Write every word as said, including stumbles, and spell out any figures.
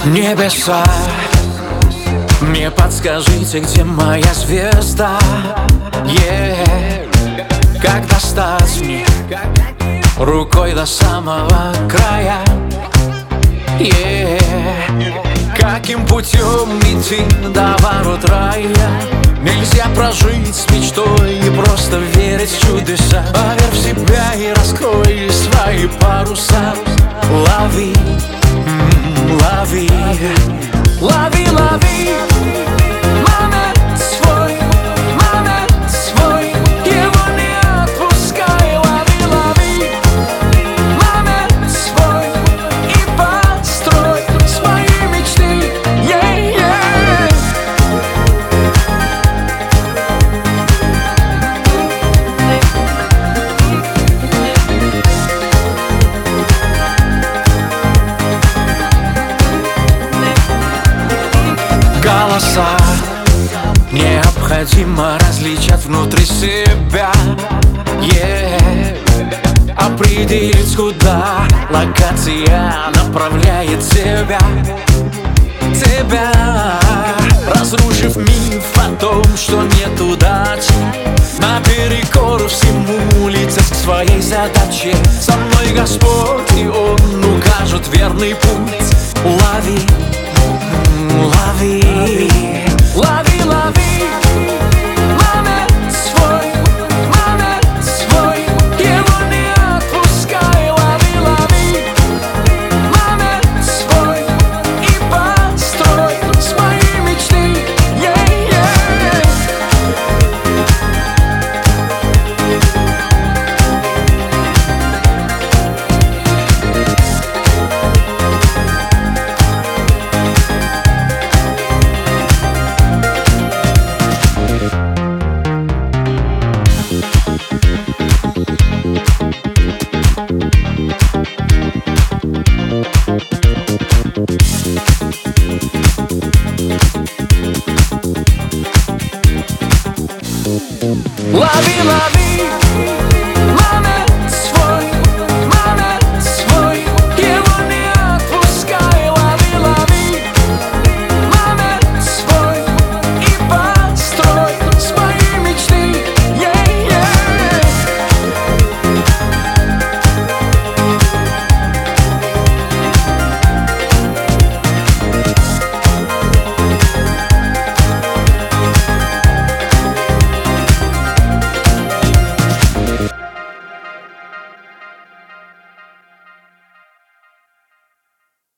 Небеса, мне подскажите, где моя звезда? Yeah. Как достать мне рукой до самого края? Yeah. Каким путем идти до ворот рая? Нельзя прожить с мечтой и просто верить в чудеса. Поверь в себя и раскрой свои паруса. Лови, лови, лови, лови момент свой, момент свой, его не отпускай. Лови, лови момент свой и построй свои мечты. Yeah, yeah. Голоса необходимо различать внутри себя, yeah. Определить, куда локация направляет тебя, тебя. Разрушив миф о том, что нет удачи, наперекор всему летят к своей задаче. Со мной Господь, и Он укажет верный путь. Лови,